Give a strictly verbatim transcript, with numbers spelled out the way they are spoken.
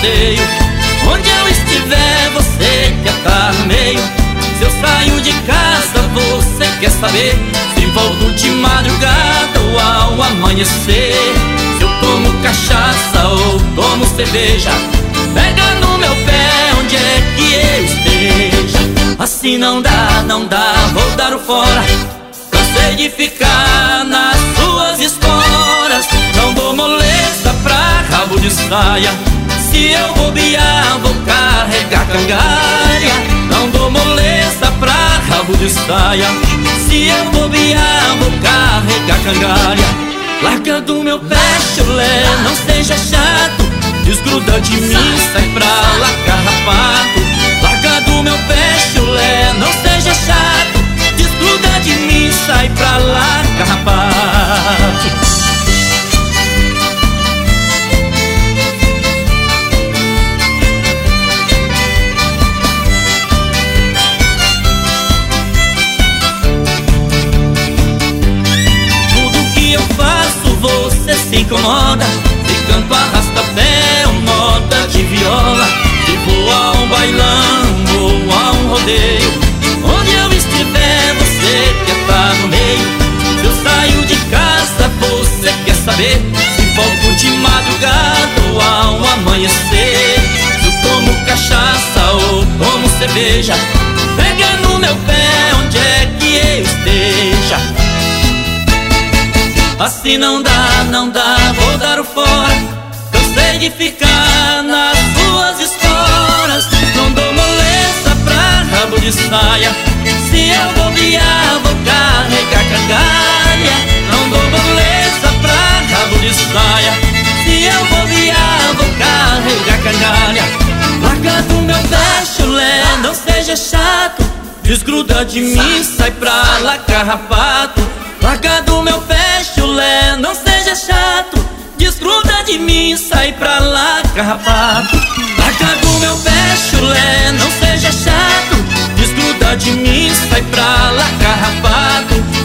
rodeio. Onde eu estiver, você quer estar no meio. Se eu saio de casa, você quer saber se volto de madrugada ou ao amanhecer. Se eu tomo cachaça ou tomo cerveja, pega no meu pé onde é que eu esteja. Assim não dá, não dá, vou dar o fora. Cansei de ficar nas suas esporas. Não dou moleza pra rabo de saia. Se eu bobear, vou carregar cangalha. Não dou moleza pra rabo de saia. Se eu bobear, vou carregar cangalha. Larga do meu pé, chulé, não seja chato. Desgruda de mim, sai pra lá, carrapato. Larga do meu pé, chulé, não seja chato. Desgruda de mim, sai pra lá, carrapato. Você se incomoda, se canto arrasta-pé ou moda de viola. Se vou a um bailão ou a um rodeio, onde eu estiver, você quer estar no meio. Se eu saio de casa, você quer saber se volto de madrugada ou ao amanhecer. Se eu tomo cachaça ou tomo cerveja, pega no meu pé onde é que eu esteja. Assim não dá, não dá, vou dar o fora. Cansei de ficar nas suas esporas. Não dou moleza pra rabo de saia. Se eu bobear, vou carregar cangalha. Não dou moleza pra rabo de saia. Se eu bobear, vou carregar cangalha. Larga do meu pé, chulé, não seja chato. Desgruda de mim, sai pra lá, carrapato. Larga do meu pé, chulé, não seja chato. Desgruda de mim, sai pra lá, carrapato. Larga do meu pé, chulé, não seja chato. Desgruda de mim, sai pra lá, carrapato.